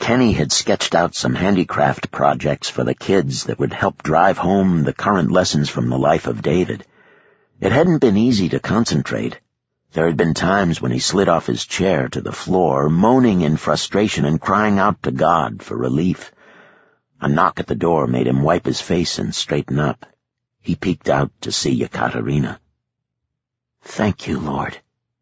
Kenny had sketched out some handicraft projects for the kids that would help drive home the current lessons from the life of David. It hadn't been easy to concentrate. There had been times when he slid off his chair to the floor, moaning in frustration and crying out to God for relief. A knock at the door made him wipe his face and straighten up. He peeked out to see Yekaterina. "Thank you, Lord."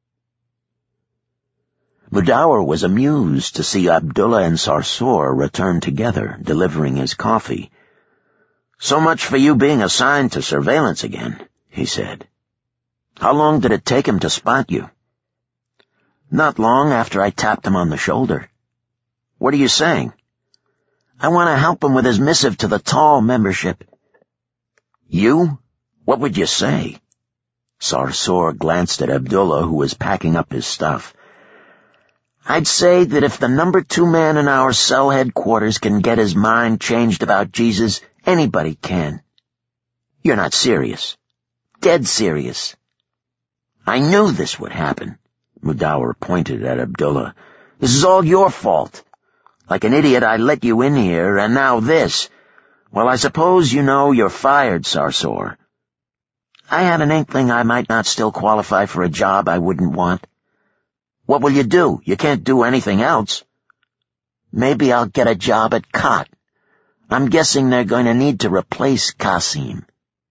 Mudawar was amused to see Abdullah and Sarsoor return together, delivering his coffee. "So much for you being assigned to surveillance again," he said. "How long did it take him to spot you?" "Not long after I tapped him on the shoulder." "What are you saying?" "I want to help him with his missive to the Tall membership." "You? What would you say?" Sarsoor glanced at Abdullah, who was packing up his stuff. "I'd say that if the number 2 man in our cell headquarters can get his mind changed about Jesus, anybody can." "You're not serious." "Dead serious." "I knew this would happen." Mudawar pointed at Abdullah. "This is all your fault. Like an idiot, I let you in here, and now this. Well, I suppose you know you're fired, Sarsoor." "I had an inkling I might not still qualify for a job I wouldn't want." "What will you do? You can't do anything else." "Maybe I'll get a job at Cot. I'm guessing they're going to need to replace Qasim."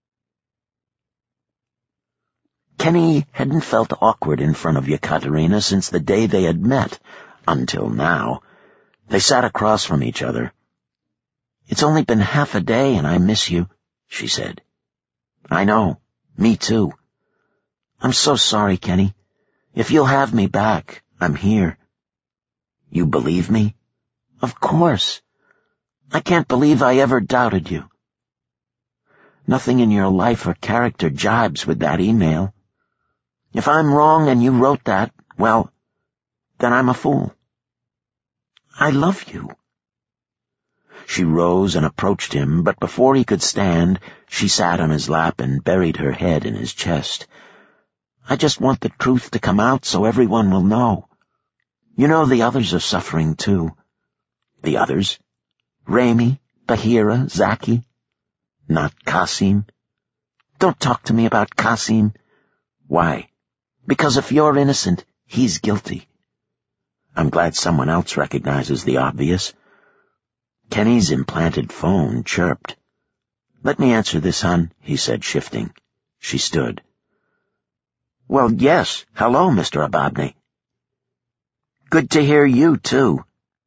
Kenny hadn't felt awkward in front of Yekaterina since the day they had met, until now. They sat across from each other. "It's only been half a day and I miss you," she said. "I know. Me too." "I'm so sorry, Kenny. If you'll have me back, I'm here." "You believe me?" "Of course. I can't believe I ever doubted you." "Nothing in your life or character jibes with that email. If I'm wrong and you wrote that, well, then I'm a fool. I love you." She rose and approached him, but before he could stand, she sat on his lap and buried her head in his chest. "I just want the truth to come out so everyone will know. You know the others are suffering too." "The others?" "Rami, Bahira, Zaki." "Not Qasim?" "Don't talk to me about Qasim." "Why?" "Because if you're innocent, he's guilty." "I'm glad someone else recognizes the obvious." Kenny's implanted phone chirped. "Let me answer this, hon," he said, shifting. She stood. "Well, yes. Hello, Mr. Ababneh." "Good to hear you, too."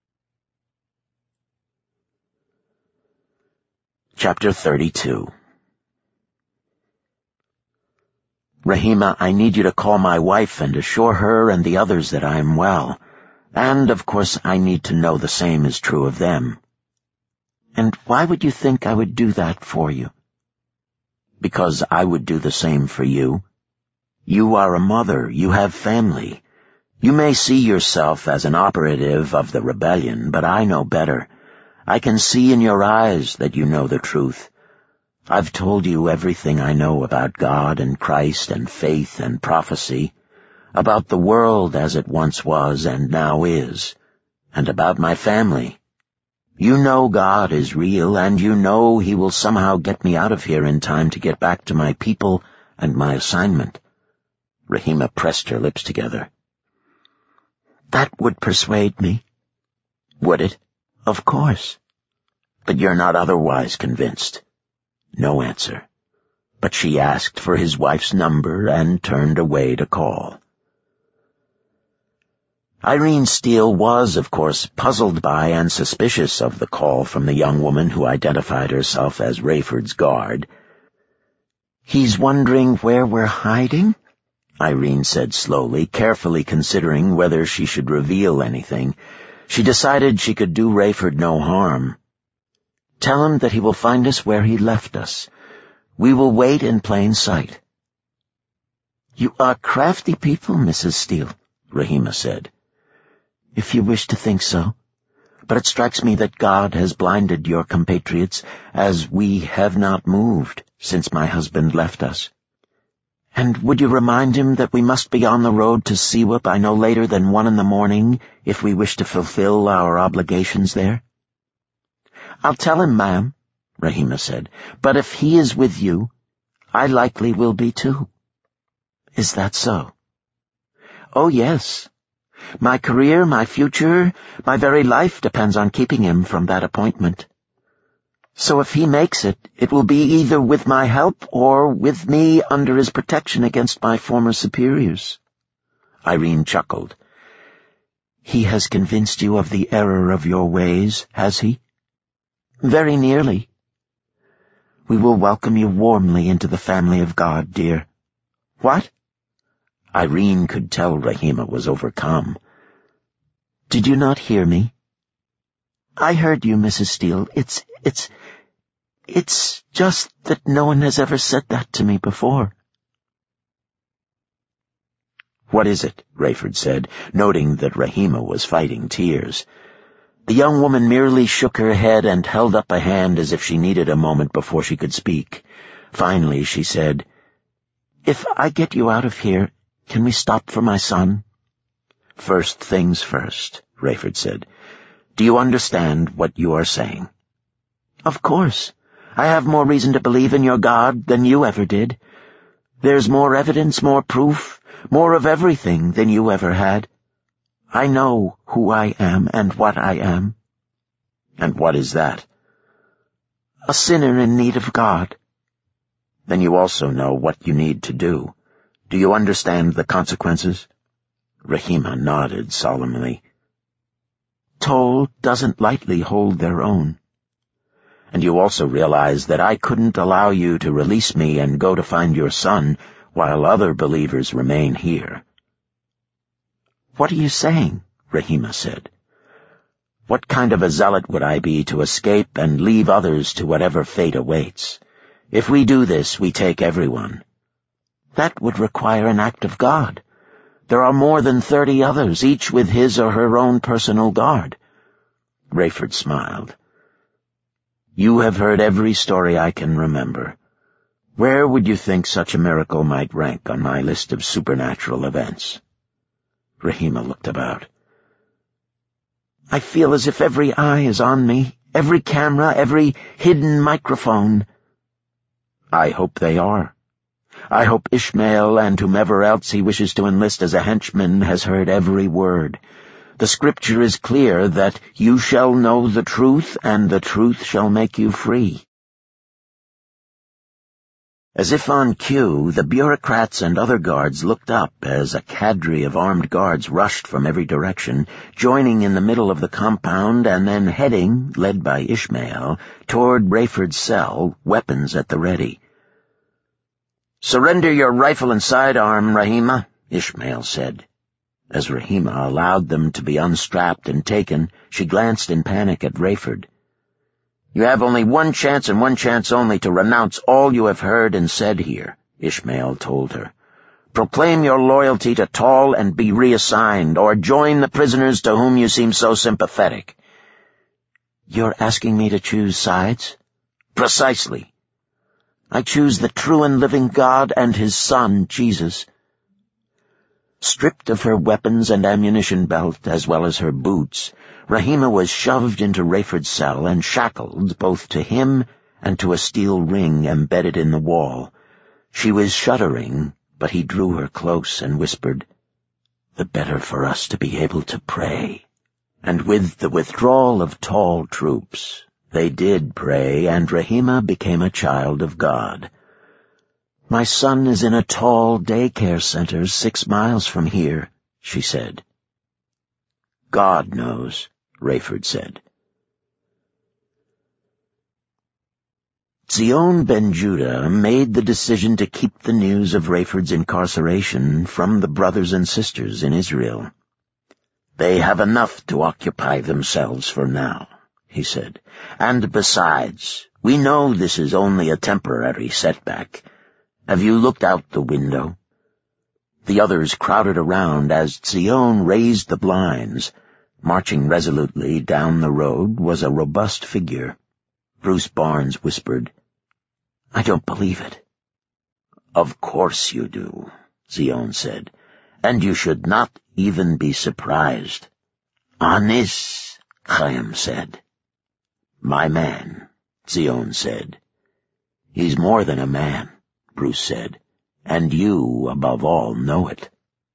Chapter 32. "Rahima, I need you to call my wife and assure her and the others that I am well. And, of course, I need to know the same is true of them." "And why would you think I would do that for you?" "Because I would do the same for you. You are a mother. You have family. You may see yourself as an operative of the rebellion, but I know better. I can see in your eyes that you know the truth. I've told you everything I know about God and Christ and faith and prophecy, about the world as it once was and now is, and about my family. You know God is real, and you know He will somehow get me out of here in time to get back to my people and my assignment." Rahima pressed her lips together. "That would persuade me." "Would it?" "Of course." "But you're not otherwise convinced." No answer. But she asked for his wife's number and turned away to call. Irene Steele was, of course, puzzled by and suspicious of the call from the young woman who identified herself as Rayford's guard. "He's wondering where we're hiding?" Irene said slowly, carefully considering whether she should reveal anything. She decided she could do Rayford no harm. "Tell him that he will find us where he left us. We will wait in plain sight." "You are crafty people, Mrs. Steele," Rahima said. "If you wish to think so. But it strikes me that God has blinded your compatriots, as we have not moved since my husband left us." And would you remind him that we must be on the road to Siwa by no later than 1 a.m. if we wish to fulfill our obligations there?" "I'll tell him, ma'am," Rahima said. "But if he is with you, I likely will be too." "Is that so?" "Oh, yes. My career, my future, my very life depends on keeping him from that appointment. So if he makes it, it will be either with my help or with me under his protection against my former superiors." Irene chuckled. "He has convinced you of the error of your ways, has he?" "Very nearly." "We will welcome you warmly into the family of God, dear." "What?" Irene could tell Rahima was overcome. "Did you not hear me?" "I heard you, Mrs. Steele. It's just that no one has ever said that to me before." "What is it?" Rayford said, noting that Rahima was fighting tears. The young woman merely shook her head and held up a hand as if she needed a moment before she could speak. Finally, she said, "If I get you out of here, can we stop for my son?" "First things first," Rayford said. "Do you understand what you are saying?" "Of course. I have more reason to believe in your God than you ever did. There's more evidence, more proof, more of everything than you ever had. I know who I am and what I am." "And what is that?" "A sinner in need of God." "Then you also know what you need to do. Do you understand the consequences?" Rahima nodded solemnly. "Toll doesn't lightly hold their own." "And you also realize that I couldn't allow you to release me and go to find your son while other believers remain here." "What are you saying?" Rahima said. "What kind of a zealot would I be to escape and leave others to whatever fate awaits? If we do this, we take everyone." "That would require an act of God. There are more than 30 others, each with his or her own personal guard." Rayford smiled. "You have heard every story I can remember. Where would you think such a miracle might rank on my list of supernatural events?" Rahima looked about. "I feel as if every eye is on me, every camera, every hidden microphone." "I hope they are. I hope Ishmael and whomever else he wishes to enlist as a henchman has heard every word. The scripture is clear that you shall know the truth, and the truth shall make you free." As if on cue, the bureaucrats and other guards looked up as a cadre of armed guards rushed from every direction, joining in the middle of the compound and then heading, led by Ishmael, toward Rayford's cell, weapons at the ready. "Surrender your rifle and sidearm, Rahima," Ishmael said. As Rahima allowed them to be unstrapped and taken, she glanced in panic at Rayford. "You have only one chance and one chance only to renounce all you have heard and said here," Ishmael told her. "Proclaim your loyalty to Toll and be reassigned, or join the prisoners to whom you seem so sympathetic." "You're asking me to choose sides?" "Precisely. I choose the true and living God and his Son, Jesus." Stripped of her weapons and ammunition belt, as well as her boots, Rahima was shoved into Rayford's cell and shackled both to him and to a steel ring embedded in the wall. She was shuddering, but he drew her close and whispered, "The better for us to be able to pray." And with the withdrawal of Toll troops, they did pray, and Rahima became a child of God. "My son is in a Toll daycare center 6 miles from here," she said. "God knows," Rayford said. Zion Ben Judah made the decision to keep the news of Rayford's incarceration from the brothers and sisters in Israel. "They have enough to occupy themselves for now," he said. "And besides, we know this is only a temporary setback. Have you looked out the window?" The others crowded around as Zion raised the blinds. Marching resolutely down the road was a robust figure. Bruce Barnes whispered, "I don't believe it." "Of course you do," Zion said, "and you should not even be surprised." "Anis," Chaim said. "My man," Zion said. "He's more than a man," Bruce said, "and you, above all, know it."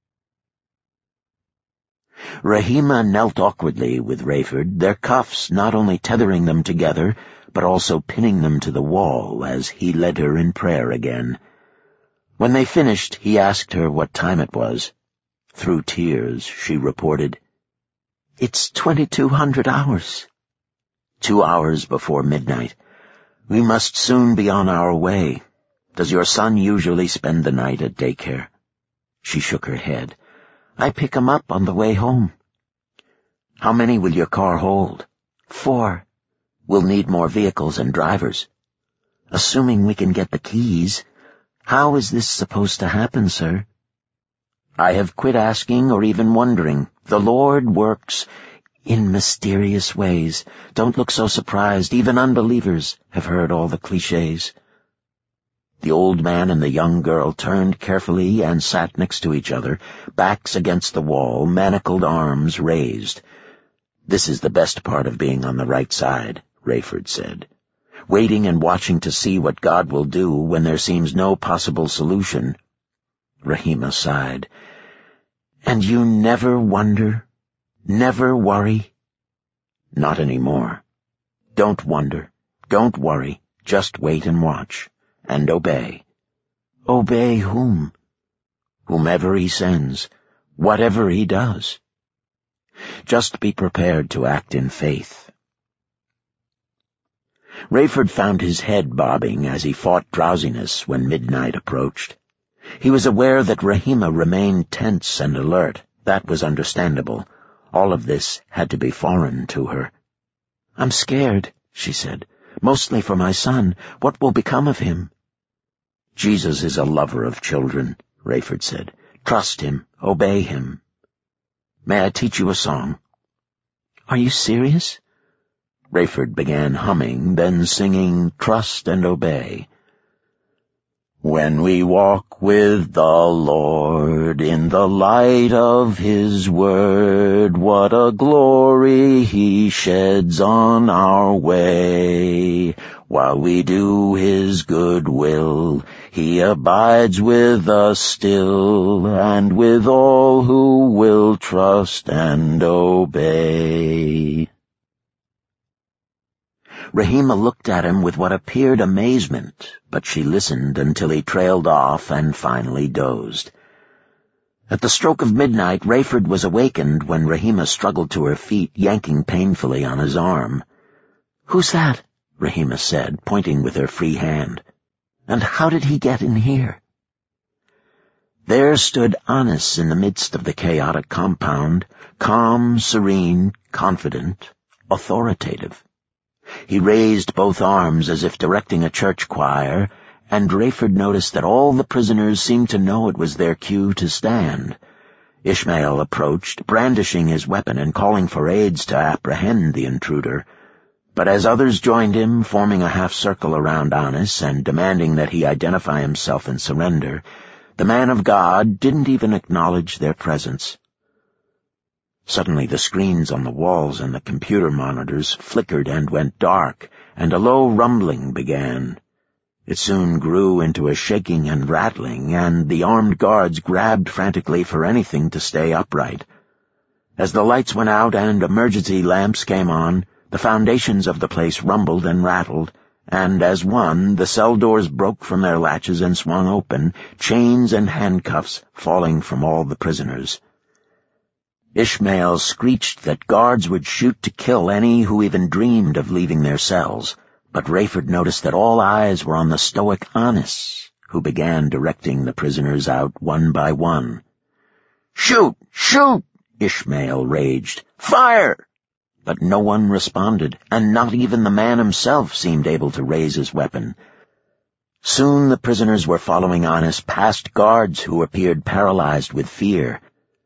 Rahima knelt awkwardly with Rayford, their cuffs not only tethering them together, but also pinning them to the wall as he led her in prayer again. When they finished, he asked her what time it was. Through tears, she reported, "It's 2200 hours. 2 hours before midnight. We must soon be on our way. Does your son usually spend the night at daycare?" She shook her head. "I pick him up on the way home." "How many will your car hold?" 4. "We'll need more vehicles and drivers." "Assuming we can get the keys. How is this supposed to happen, sir?" "I have quit asking or even wondering. The Lord works in mysterious ways. Don't look so surprised. Even unbelievers have heard all the clichés." The old man and the young girl turned carefully and sat next to each other, backs against the wall, manacled arms raised. "This is the best part of being on the right side," Rayford said. "Waiting and watching to see what God will do when there seems no possible solution." Rahima sighed. "And you never wonder? Never worry?" "Not anymore. Don't wonder. Don't worry. Just wait and watch. And obey." "Obey whom?" "Whomever he sends. Whatever he does. Just be prepared to act in faith." Rayford found his head bobbing as he fought drowsiness when midnight approached. He was aware that Rahima remained tense and alert. That was understandable. All of this had to be foreign to her. "I'm scared," she said. "Mostly for my son. What will become of him?" "Jesus is a lover of children," Rayford said. "Trust him. Obey him. May I teach you a song?" "Are you serious?" Rayford began humming, then singing "Trust and Obey." "When we walk with the Lord in the light of His word, what a glory He sheds on our way. While we do His good will, He abides with us still, and with all who will trust and obey." Rahima looked at him with what appeared amazement, but she listened until he trailed off and finally dozed. At the stroke of midnight, Rayford was awakened when Rahima struggled to her feet, yanking painfully on his arm. "Who's that?" Rahima said, pointing with her free hand. "And how did he get in here?" There stood Anis in the midst of the chaotic compound, calm, serene, confident, authoritative. He raised both arms as if directing a church choir, and Rayford noticed that all the prisoners seemed to know it was their cue to stand. Ishmael approached, brandishing his weapon and calling for aides to apprehend the intruder. But as others joined him, forming a half-circle around Anis and demanding that he identify himself and surrender, the man of God didn't even acknowledge their presence. Suddenly the screens on the walls and the computer monitors flickered and went dark, and a low rumbling began. It soon grew into a shaking and rattling, and the armed guards grabbed frantically for anything to stay upright. As the lights went out and emergency lamps came on, the foundations of the place rumbled and rattled, and as one, the cell doors broke from their latches and swung open, chains and handcuffs falling from all the prisoners. Ishmael screeched that guards would shoot to kill any who even dreamed of leaving their cells, but Rayford noticed that all eyes were on the stoic Anis, who began directing the prisoners out one by one. "Shoot! Shoot!" Ishmael raged. "Fire!" But no one responded, and not even the man himself seemed able to raise his weapon. Soon the prisoners were following Anis past guards who appeared paralyzed with fear.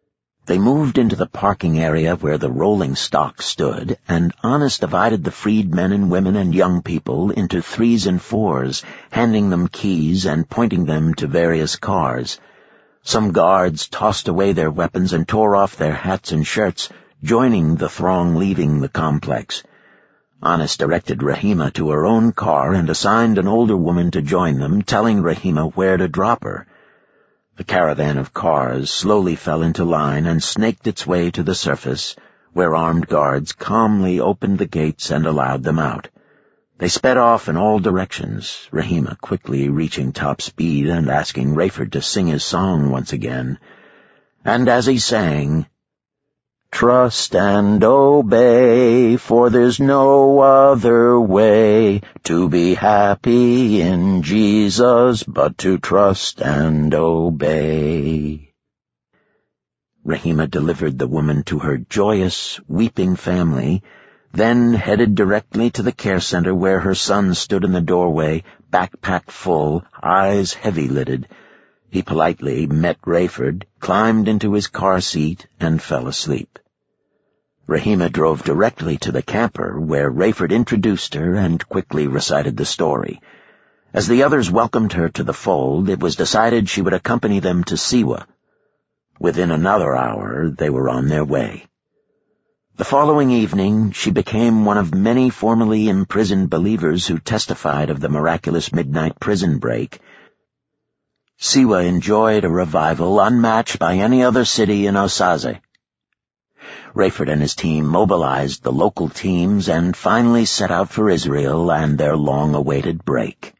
They moved into the parking area where the rolling stock stood, and Honest divided the freed men and women and young people into 3s and 4s, handing them keys and pointing them to various cars. Some guards tossed away their weapons and tore off their hats and shirts, joining the throng leaving the complex. Honest directed Rahima to her own car and assigned an older woman to join them, telling Rahima where to drop her. The caravan of cars slowly fell into line and snaked its way to the surface, where armed guards calmly opened the gates and allowed them out. They sped off in all directions, Rahima quickly reaching top speed and asking Rayford to sing his song once again. And as he sang, "Trust and obey, for there's no other way to be happy in Jesus but to trust and obey." Rahima delivered the woman to her joyous, weeping family, then headed directly to the care center where her son stood in the doorway, backpack full, eyes heavy-lidded. He politely met Rayford, climbed into his car seat, and fell asleep. Rahima drove directly to the camper, where Rayford introduced her and quickly recited the story. As the others welcomed her to the fold, it was decided she would accompany them to Siwa. Within another hour, they were on their way. The following evening, she became one of many formerly imprisoned believers who testified of the miraculous midnight prison break. Siwa enjoyed a revival unmatched by any other city in Osaze. Rayford and his team mobilized the local teams and finally set out for Israel and their long-awaited break.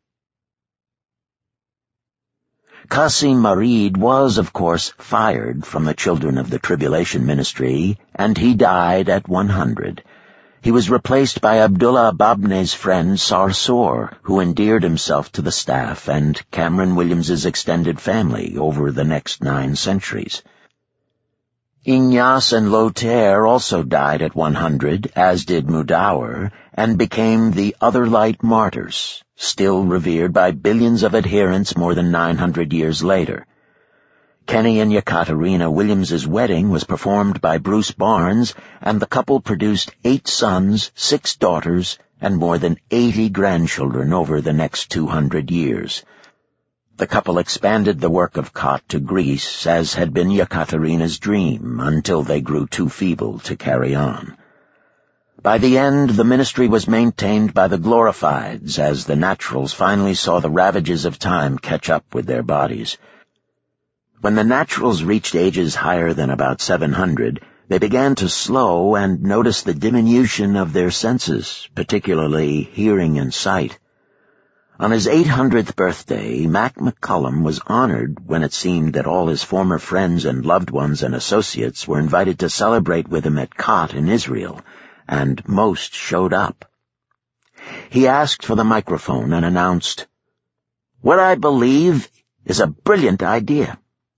Qasim Marid was, of course, fired from the Children of the Tribulation Ministry, and he died at 100. He was replaced by Abdullah Babne's friend Sarsour, who endeared himself to the staff and Cameron Williams's extended family over the next 9 centuries. Ignace and Lothair also died at 100, as did Mudawar, and became the Other Light martyrs, still revered by billions of adherents more than 900 years later. Kenny and Yekaterina Williams's wedding was performed by Bruce Barnes, and the couple produced 8 sons, 6 daughters, and more than 80 grandchildren over the next 200 years. The couple expanded the work of Kot to Greece, as had been Yekaterina's dream, until they grew too feeble to carry on. By the end, the ministry was maintained by the glorifieds, as the naturals finally saw the ravages of time catch up with their bodies. When the naturals reached ages higher than about 700, they began to slow and notice the diminution of their senses, particularly hearing and sight. On his 800th birthday, Mac McCullum was honored when it seemed that all his former friends and loved ones and associates were invited to celebrate with him at Kot in Israel, and most showed up. He asked for the microphone and announced, "What I believe is a brilliant idea.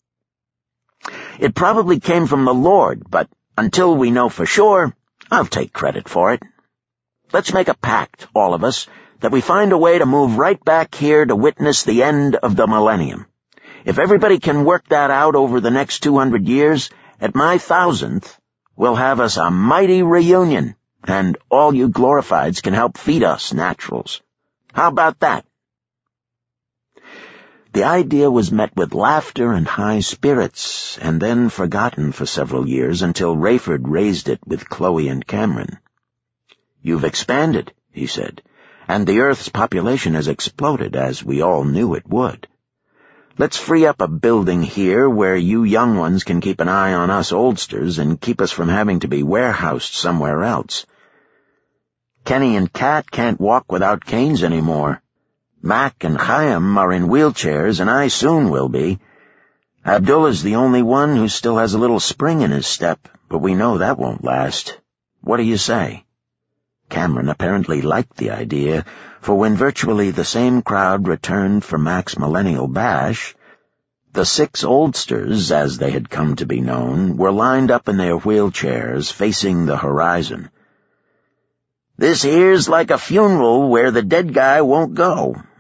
It probably came from the Lord, but until we know for sure, I'll take credit for it. Let's make a pact, all of us, that we find a way to move right back here to witness the end of the millennium. If everybody can work that out over the next 200 years, at my 1000th, we'll have us a mighty reunion, and all you glorifieds can help feed us naturals. How about that?" The idea was met with laughter and high spirits, and then forgotten for several years until Rayford raised it with Chloe and Cameron. "You've expanded," he said, "and the Earth's population has exploded, as we all knew it would. Let's free up a building here where you young ones can keep an eye on us oldsters and keep us from having to be warehoused somewhere else. Kenny and Kat can't walk without canes anymore. Mac and Chaim are in wheelchairs, and I soon will be. Abdullah's the only one who still has a little spring in his step, but we know that won't last. What do you say?" Cameron apparently liked the idea, for when virtually the same crowd returned for Mac's Millennial Bash, the 6 oldsters, as they had come to be known, were lined up in their wheelchairs, facing the horizon. "This here's like a funeral where the dead guy won't go.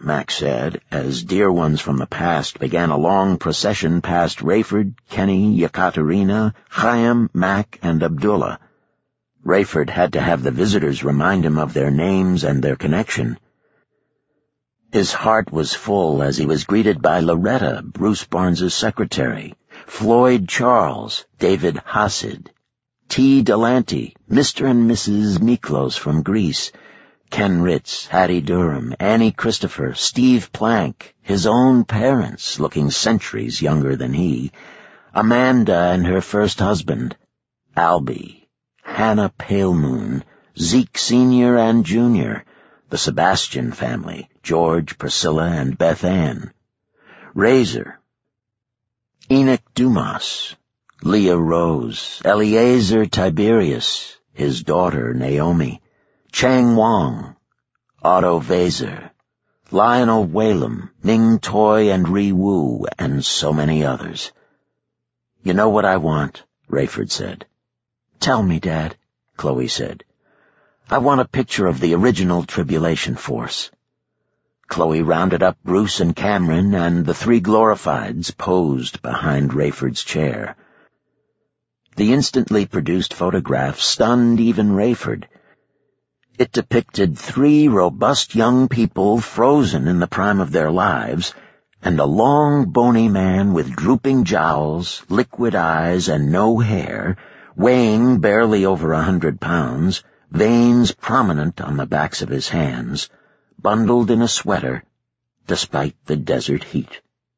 Mac said, as dear ones from the past began a long procession past Rayford, Kenny, Yekaterina, Chaim, Mac, and Abdullah. Rayford had to have the visitors remind him of their names and their connection. His heart was full as he was greeted by Loretta, Bruce Barnes's secretary, Floyd Charles, David Hasid, T. Delante, Mr. and Mrs. Miklos from Greece, Ken Ritz, Hattie Durham, Annie Christopher, Steve Plank, his own parents looking centuries younger than he, Amanda and her first husband, Albie, Hannah Palemoon, Zeke Sr. and Jr., the Sebastian family, George, Priscilla, and Beth Ann, Razor, Enoch Dumas, Leah Rose, Eliezer Tiberius, his daughter Naomi, Chang Wang, Otto Vaser, Lionel Whalum, Ming Toy and Ri Wu, and so many others. "You know what I want," Rayford said. "Tell me, Dad," Chloe said. "I want a picture of the original Tribulation Force." Chloe rounded up Bruce and Cameron, and the three glorifieds posed behind Rayford's chair. The instantly produced photograph stunned even Rayford. It depicted three robust young people frozen in the prime of their lives, and a long, bony man with drooping jowls, liquid eyes, and no hair, weighing barely over 100 pounds, veins prominent on the backs of his hands, bundled in a sweater, despite the desert heat.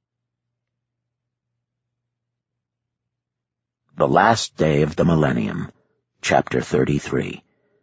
The Last Day of the Millennium, Chapter 33.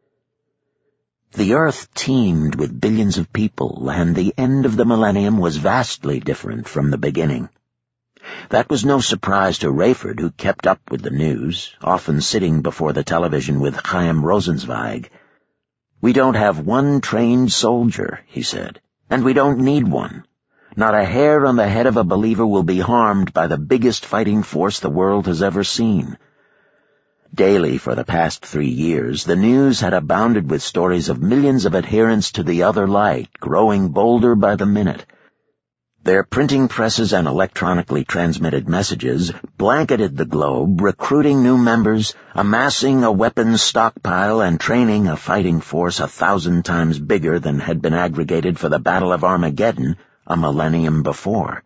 The Earth teemed with billions of people, and the end of the millennium was vastly different from the beginning. That was no surprise to Rayford, who kept up with the news, often sitting before the television with Chaim Rosenzweig. "We don't have one trained soldier," he said, "and we don't need one. Not a hair on the head of a believer will be harmed by the biggest fighting force the world has ever seen." Daily for the past 3 years, the news had abounded with stories of millions of adherents to the other light, growing bolder by the minute. Their printing presses and electronically transmitted messages blanketed the globe, recruiting new members, amassing a weapons stockpile, and training a fighting force 1,000 times bigger than had been aggregated for the Battle of Armageddon a millennium before.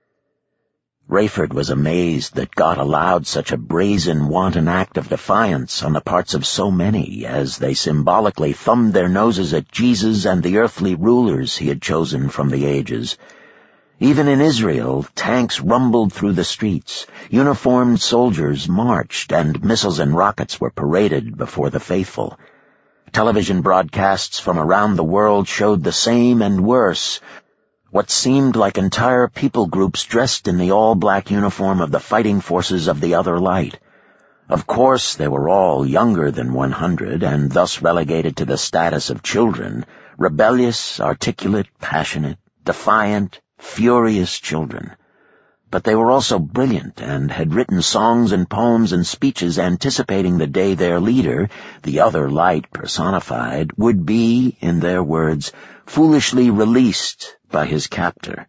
Rayford was amazed that God allowed such a brazen, wanton act of defiance on the parts of so many as they symbolically thumbed their noses at Jesus and the earthly rulers he had chosen from the ages. Even in Israel, tanks rumbled through the streets, uniformed soldiers marched, and missiles and rockets were paraded before the faithful. Television broadcasts from around the world showed the same and worse, what seemed like entire people groups dressed in the all-black uniform of the fighting forces of the other light. Of course, they were all younger than 100 and thus relegated to the status of children, rebellious, articulate, passionate, defiant, furious children. But they were also brilliant and had written songs and poems and speeches anticipating the day their leader, the other light personified, would be, in their words, foolishly released by his captor.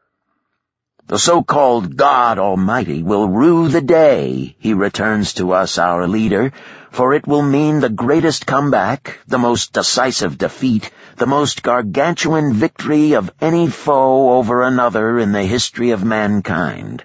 "The so-called God Almighty will rue the day he returns to us our leader, for it will mean the greatest comeback, the most decisive defeat, the most gargantuan victory of any foe over another in the history of mankind."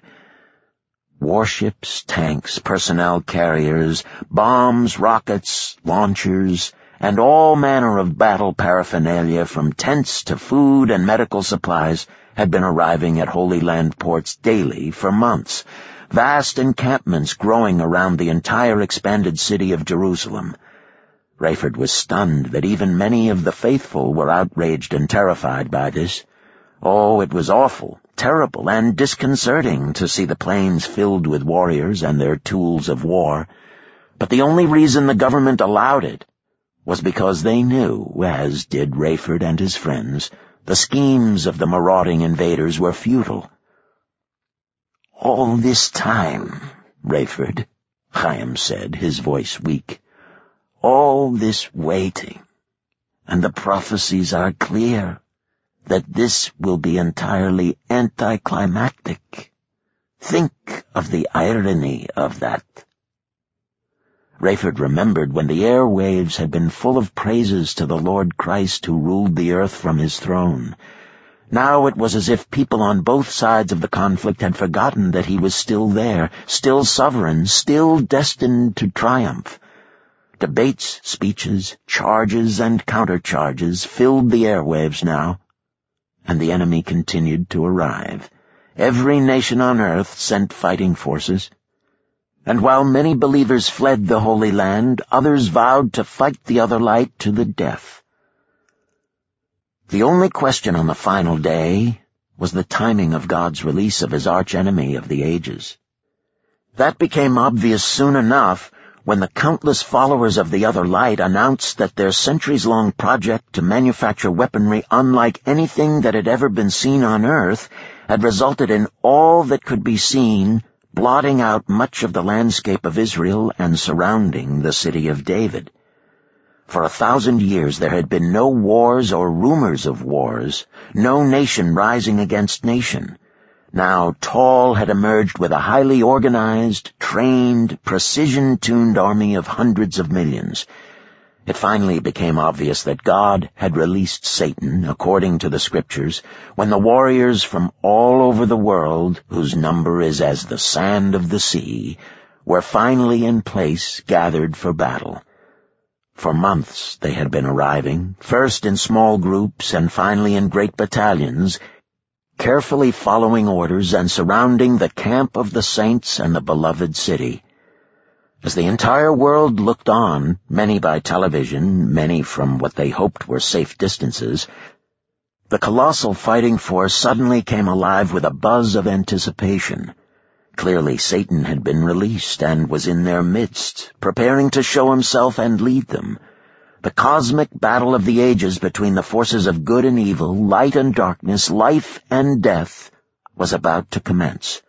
Warships, tanks, personnel carriers, bombs, rockets, launchers, and all manner of battle paraphernalia from tents to food and medical supplies had been arriving at Holy Land ports daily for months, vast encampments growing around the entire expanded city of Jerusalem. Rayford was stunned that even many of the faithful were outraged and terrified by this. Oh, it was awful, terrible, and disconcerting to see the plains filled with warriors and their tools of war. But the only reason the government allowed it was because they knew, as did Rayford and his friends, the schemes of the marauding invaders were futile. "All this time, Rayford," Chaim said, his voice weak, "all this waiting, and the prophecies are clear. that this will be entirely anticlimactic. Think of the irony of that. Rayford remembered when the airwaves had been full of praises to the Lord Christ who ruled the earth from his throne. Now it was as if people on both sides of the conflict had forgotten that he was still there, still sovereign, still destined to triumph. Debates, speeches, charges, and countercharges filled the airwaves now, and the enemy continued to arrive. Every nation on earth sent fighting forces. And while many believers fled the Holy Land, others vowed to fight the other light to the death. The only question on the final day was the timing of God's release of his archenemy of the ages. That became obvious soon enough when the countless followers of the other light announced that their centuries-long project to manufacture weaponry unlike anything that had ever been seen on Earth had resulted in all that could be seen blotting out much of the landscape of Israel and surrounding the city of David. For 1,000 years there had been no wars or rumors of wars, no nation rising against nation. Now Tall had emerged with a highly organized, trained, precision-tuned army of hundreds of millions. It finally became obvious that God had released Satan, according to the Scriptures, when the warriors from all over the world, whose number is as the sand of the sea, were finally in place, gathered for battle. For months they had been arriving, first in small groups and finally in great battalions, carefully following orders and surrounding the camp of the saints and the beloved city. As the entire world looked on, many by television, many from what they hoped were safe distances, the colossal fighting force suddenly came alive with a buzz of anticipation. Clearly Satan had been released and was in their midst, preparing to show himself and lead them. The cosmic battle of the ages between the forces of good and evil, light and darkness, life and death, was about to commence.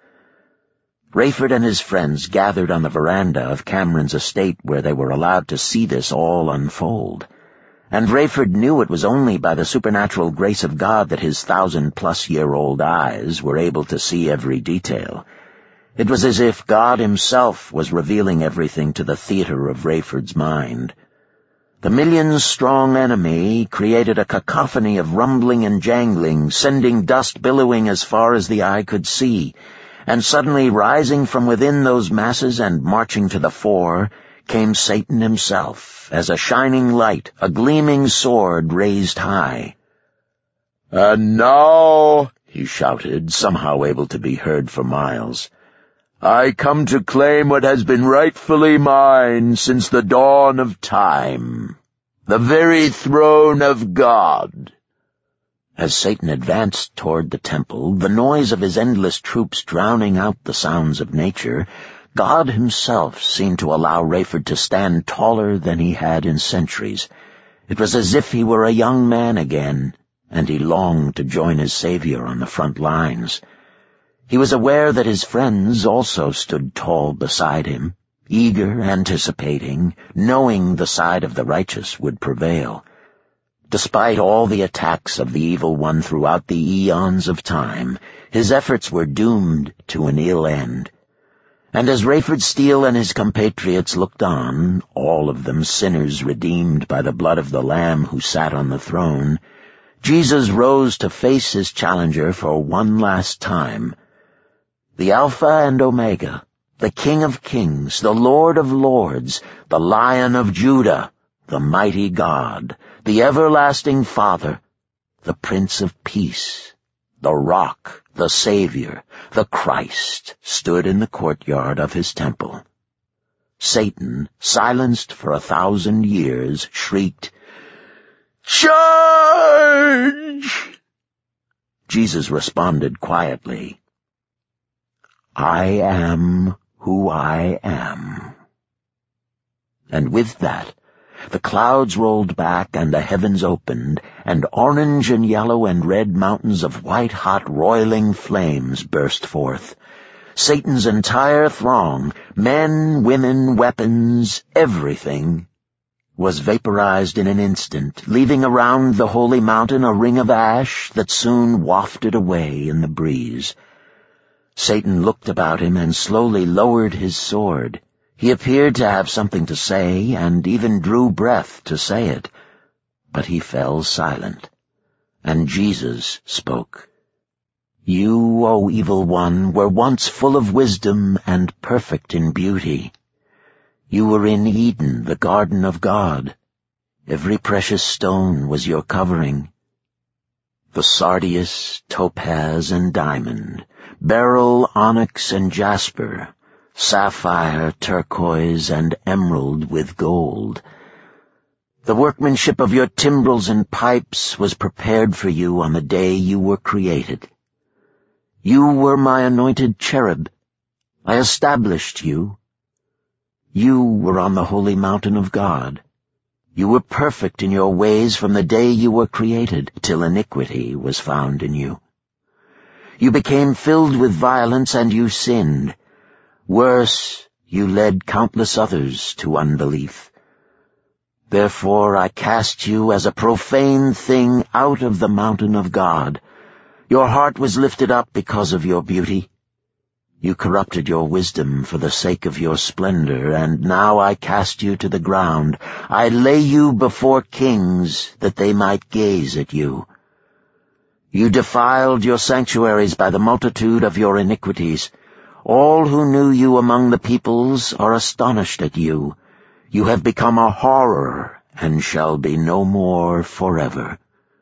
Rayford and his friends gathered on the veranda of Cameron's estate where they were allowed to see this all unfold. And Rayford knew it was only by the supernatural grace of God that his 1,000-plus-year-old eyes were able to see every detail. It was as if God himself was revealing everything to the theater of Rayford's mind. The million-strong enemy created a cacophony of rumbling and jangling, sending dust billowing as far as the eye could see, and suddenly rising from within those masses and marching to the fore came Satan himself, as a shining light, a gleaming sword raised high. "And now," he shouted, somehow able to be heard for miles, "I come to claim what has been rightfully mine since the dawn of time, the very throne of God." As Satan advanced toward the temple, the noise of his endless troops drowning out the sounds of nature, God himself seemed to allow Rayford to stand taller than he had in centuries. It was as if he were a young man again, and he longed to join his Savior on the front lines. He was aware that his friends also stood tall beside him, eager, anticipating, knowing the side of the righteous would prevail. Despite all the attacks of the evil one throughout the eons of time, his efforts were doomed to an ill end. And as Rayford Steele and his compatriots looked on, all of them sinners redeemed by the blood of the Lamb who sat on the throne, Jesus rose to face his challenger for one last time. The Alpha and Omega, the King of Kings, the Lord of Lords, the Lion of Judah, the mighty God, the everlasting Father, the Prince of Peace, the Rock, the Savior, the Christ, stood in the courtyard of his temple. Satan, silenced for 1,000 years, shrieked, "Charge!" Jesus responded quietly, "I am who I am." And with that, the clouds rolled back and the heavens opened, and orange and yellow and red mountains of white-hot roiling flames burst forth. Satan's entire throng, men, women, weapons, everything, was vaporized in an instant, leaving around the holy mountain a ring of ash that soon wafted away in the breeze. Satan looked about him and slowly lowered his sword. He appeared to have something to say, and even drew breath to say it. But he fell silent, and Jesus spoke. "You, O evil one, were once full of wisdom and perfect in beauty. You were in Eden, the garden of God. Every precious stone was your covering. The sardius, topaz, and diamond, beryl, onyx, and jasper, sapphire, turquoise, and emerald with gold. The workmanship of your timbrels and pipes was prepared for you on the day you were created. You were my anointed cherub. I established you. You were on the holy mountain of God. You were perfect in your ways from the day you were created, till iniquity was found in you. You became filled with violence and you sinned. Worse, you led countless others to unbelief. Therefore I cast you as a profane thing out of the mountain of God. Your heart was lifted up because of your beauty. You corrupted your wisdom for the sake of your splendor, and now I cast you to the ground. I lay you before kings, that they might gaze at you. You defiled your sanctuaries by the multitude of your iniquities. All who knew you among the peoples are astonished at you. You have become a horror, and shall be no more forever."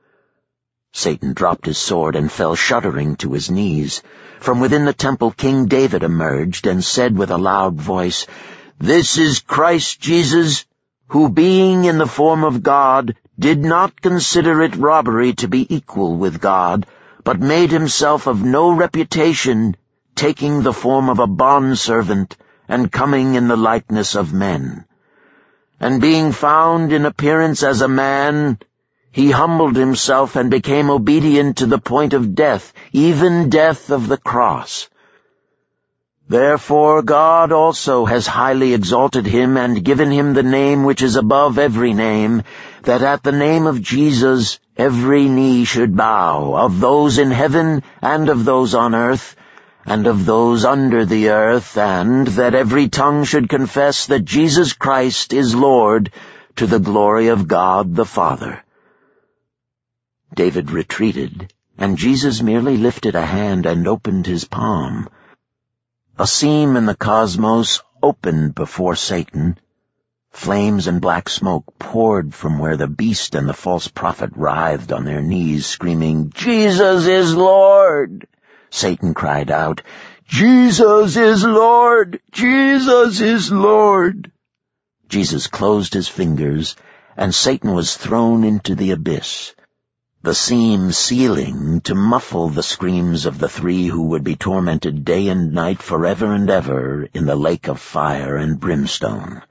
Satan dropped his sword and fell shuddering to his knees. From within the temple King David emerged and said with a loud voice, "This is Christ Jesus, who being in the form of God, did not consider it robbery to be equal with God, but made himself of no reputation, taking the form of a bondservant and coming in the likeness of men. And being found in appearance as a man, he humbled himself and became obedient to the point of death, even death of the cross. Therefore God also has highly exalted him and given him the name which is above every name, that at the name of Jesus every knee should bow, of those in heaven and of those on earth, and of those under the earth, and that every tongue should confess that Jesus Christ is Lord, to the glory of God the Father." David retreated, and Jesus merely lifted a hand and opened his palm. A seam in the cosmos opened before Satan. Flames and black smoke poured from where the beast and the false prophet writhed on their knees, screaming, "Jesus is Lord!" Satan cried out, "Jesus is Lord! Jesus is Lord!" Jesus closed his fingers, and Satan was thrown into the abyss, the seam sealing to muffle the screams of the three who would be tormented day and night forever and ever in the lake of fire and brimstone.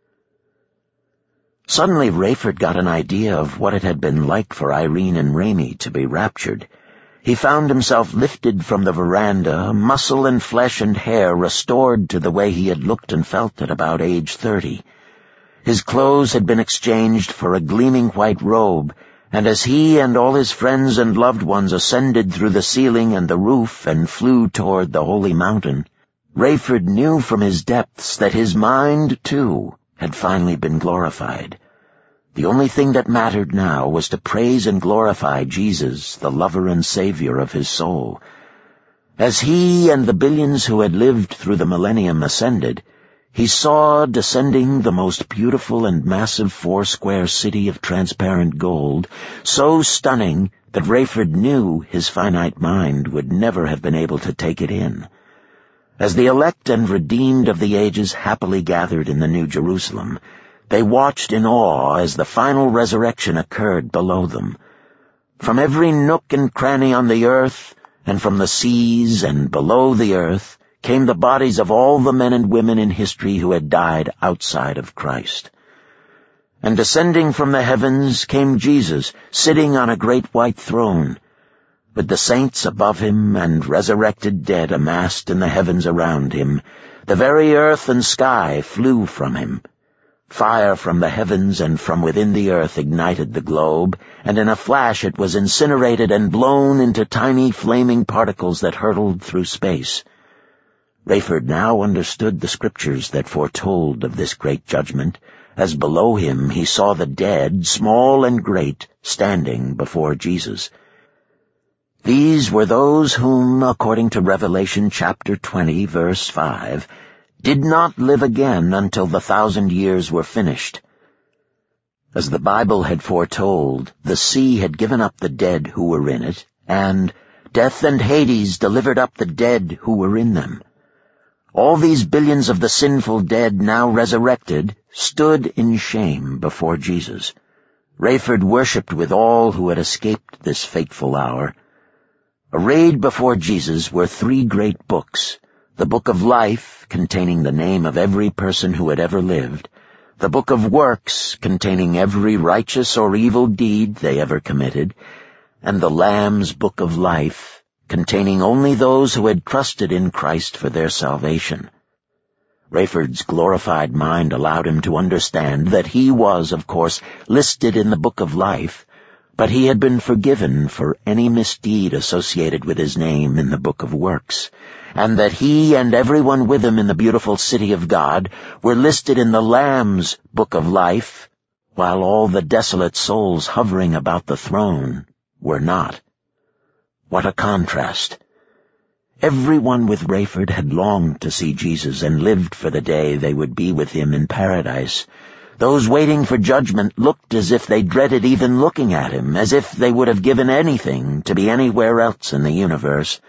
Suddenly Rayford got an idea of what it had been like for Irene and Ramey to be raptured. He found himself lifted from the veranda, muscle and flesh and hair restored to the way he had looked and felt at about age 30. His clothes had been exchanged for a gleaming white robe, and as he and all his friends and loved ones ascended through the ceiling and the roof and flew toward the holy mountain, Rayford knew from his depths that his mind, too, had finally been glorified. The only thing that mattered now was to praise and glorify Jesus, the lover and savior of his soul. As he and the billions who had lived through the millennium ascended, he saw descending the most beautiful and massive four-square city of transparent gold, so stunning that Rayford knew his finite mind would never have been able to take it in. As the elect and redeemed of the ages happily gathered in the New Jerusalem, they watched in awe as the final resurrection occurred below them. From every nook and cranny on the earth, and from the seas and below the earth, came the bodies of all the men and women in history who had died outside of Christ. And descending from the heavens came Jesus, sitting on a great white throne, with the saints above him and resurrected dead amassed in the heavens around him. The very earth and sky flew from him. Fire from the heavens and from within the earth ignited the globe, and in a flash it was incinerated and blown into tiny flaming particles that hurtled through space. Rayford now understood the scriptures that foretold of this great judgment, as below him he saw the dead, small and great, standing before Jesus. These were those whom, according to Revelation chapter 20, verse 5, did not live again until the 1,000 years were finished. As the Bible had foretold, the sea had given up the dead who were in it, and death and Hades delivered up the dead who were in them. All these billions of the sinful dead, now resurrected, stood in shame before Jesus. Rayford worshipped with all who had escaped this fateful hour. Arrayed before Jesus were 3 great books: the Book of Life, containing the name of every person who had ever lived; the Book of Works, containing every righteous or evil deed they ever committed; and the Lamb's Book of Life, containing only those who had trusted in Christ for their salvation. Rayford's glorified mind allowed him to understand that he was, of course, listed in the Book of Life, but he had been forgiven for any misdeed associated with his name in the Book of Works, and that he and everyone with him in the beautiful city of God were listed in the Lamb's Book of Life, while all the desolate souls hovering about the throne were not. What a contrast! Everyone with Rayford had longed to see Jesus and lived for the day they would be with him in paradise. Those waiting for judgment looked as if they dreaded even looking at him, as if they would have given anything to be anywhere else in the universe.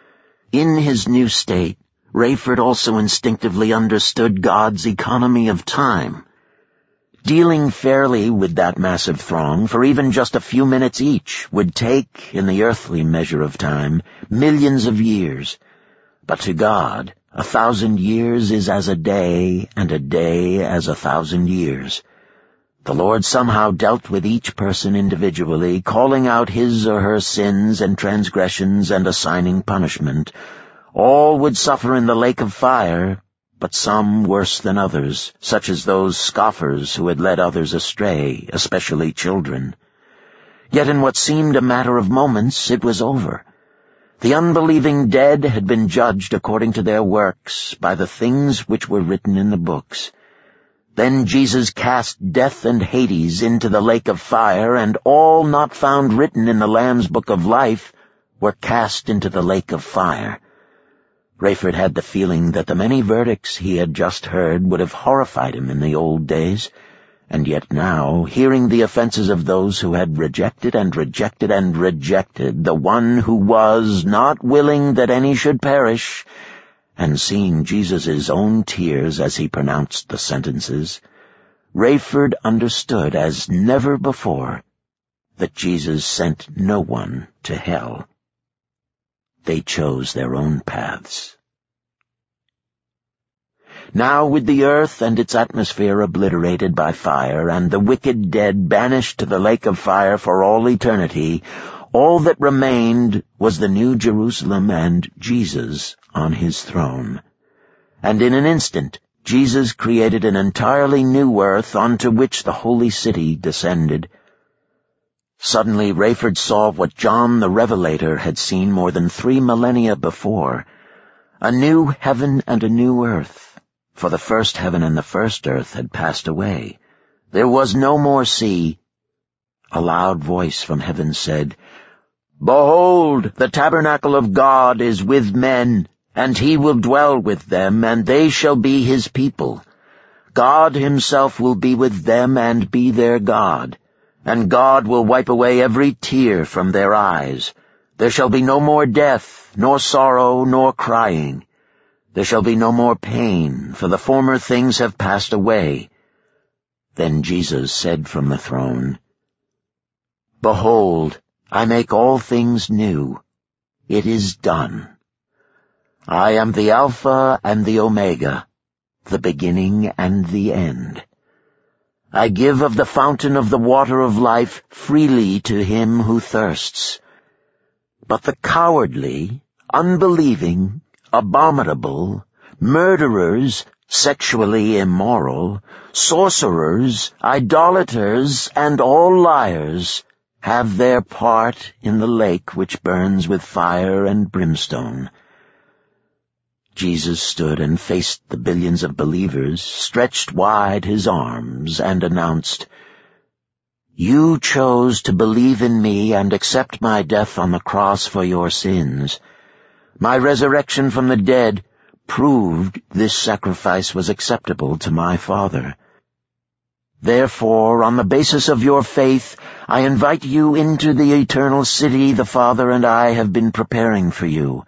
In his new state, Rayford also instinctively understood God's economy of time. Dealing fairly with that massive throng, for even just a few minutes each, would take, in the earthly measure of time, millions of years. But to God, 1,000 years is as a day, and a day as 1,000 years. The Lord somehow dealt with each person individually, calling out his or her sins and transgressions and assigning punishment. All would suffer in the lake of fire, but some worse than others, such as those scoffers who had led others astray, especially children. Yet in what seemed a matter of moments, it was over. The unbelieving dead had been judged according to their works by the things which were written in the books. Then Jesus cast death and Hades into the lake of fire, and all not found written in the Lamb's Book of Life were cast into the lake of fire. Rayford had the feeling that the many verdicts he had just heard would have horrified him in the old days, and yet now, hearing the offenses of those who had rejected and rejected and rejected the one who was not willing that any should perish, and seeing Jesus' own tears as he pronounced the sentences, Rayford understood as never before that Jesus sent no one to hell. They chose their own paths. Now, with the earth and its atmosphere obliterated by fire, and the wicked dead banished to the lake of fire for all eternity, all that remained was the New Jerusalem and Jesus on his throne. And in an instant, Jesus created an entirely new earth onto which the holy city descended. Suddenly Rayford saw what John the Revelator had seen more than 3 millennia before: a new heaven and a new earth, for the first heaven and the first earth had passed away. There was no more sea. A loud voice from heaven said, "Behold, the tabernacle of God is with men, and he will dwell with them, and they shall be his people. God himself will be with them and be their God. And God will wipe away every tear from their eyes. There shall be no more death, nor sorrow, nor crying. There shall be no more pain, for the former things have passed away." Then Jesus said from the throne, "Behold, I make all things new. It is done. I am the Alpha and the Omega, the beginning and the end. I give of the fountain of the water of life freely to him who thirsts. But the cowardly, unbelieving, abominable, murderers, sexually immoral, sorcerers, idolaters, and all liars have their part in the lake which burns with fire and brimstone." Jesus stood and faced the billions of believers, stretched wide his arms, and announced, "You chose to believe in me and accept my death on the cross for your sins. My resurrection from the dead proved this sacrifice was acceptable to my Father. Therefore, on the basis of your faith, I invite you into the eternal city the Father and I have been preparing for you."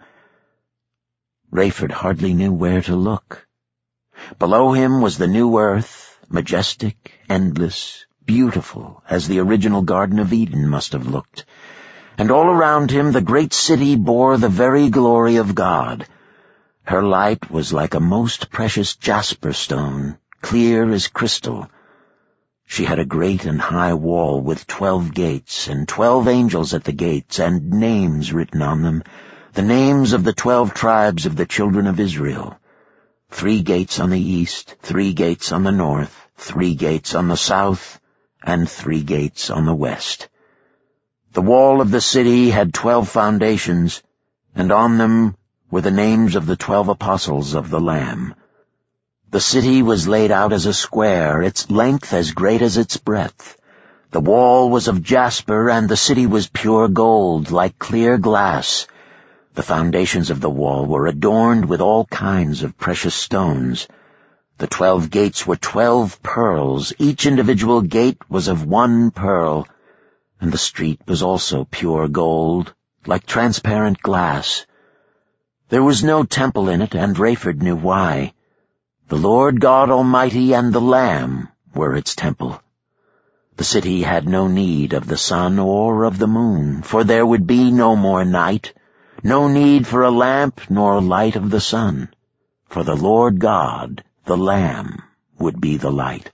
Rayford hardly knew where to look. Below him was the new earth, majestic, endless, beautiful, as the original Garden of Eden must have looked. And all around him the great city bore the very glory of God. Her light was like a most precious jasper stone, clear as crystal. She had a great and high wall with 12 gates, and 12 angels at the gates, and names written on them, the names of the 12 tribes of the children of Israel. 3 gates on the east, 3 gates on the north, 3 gates on the south, and 3 gates on the west. The wall of the city had 12 foundations, and on them were the names of the 12 apostles of the Lamb. The city was laid out as a square, its length as great as its breadth. The wall was of jasper, and the city was pure gold, like clear glass. The foundations of the wall were adorned with all kinds of precious stones. The 12 gates were 12 pearls. Each individual gate was of 1 pearl, and the street was also pure gold, like transparent glass. There was no temple in it, and Rayford knew why. The Lord God Almighty and the Lamb were its temple. The city had no need of the sun or of the moon, for there would be no more night, no need for a lamp nor light of the sun, for the Lord God, the Lamb, would be the light.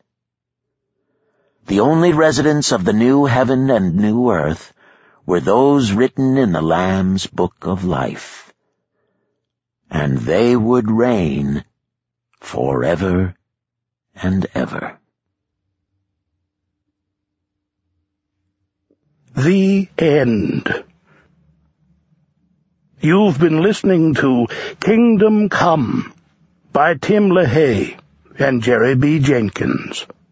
The only residents of the new heaven and new earth were those written in the Lamb's book of life. And they would reign forever and ever. The End. You've been listening to Kingdom Come by Tim LaHaye and Jerry B. Jenkins.